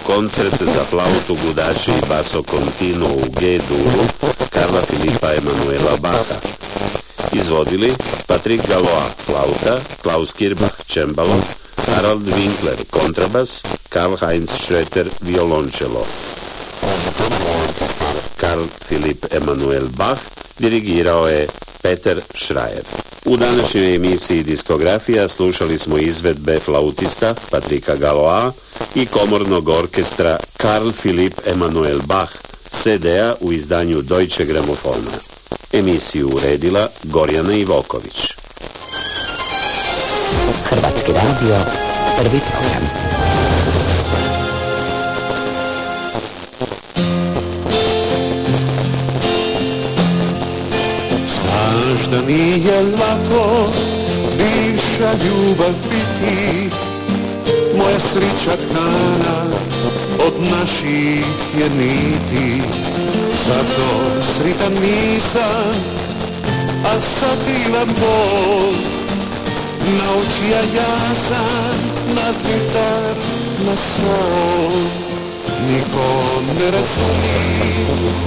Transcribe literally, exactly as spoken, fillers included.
koncert za flautu, gudači i basso continuo u G-duru Karla Filipa Emanuela Bacha. Izvodili Patrick Galois, flauta, Klaus Kirbach, cembalo, Harald Winkler, kontrabas, Karl-Heinz Schröter, violončelo. Karl Filip Emanuel Bach dirigirao je Peter Schreier. U današnjoj emisiji Diskografija slušali smo izvedbe flautista Patricka Galoisa i komornog orkestra Karl Filip Emanuel Bach C D-a u izdanju Deutsche Gramofona. Emisiju uredila Gorjana Ivoković. Hrvatski radio, prvi program. Znaš da nije lako bivša ljubav biti, moja srića tkana od naših je niti, zato sritan nisam, a sakrivam bol. Naučija ja sam na gitar, na sol, niko ne razumije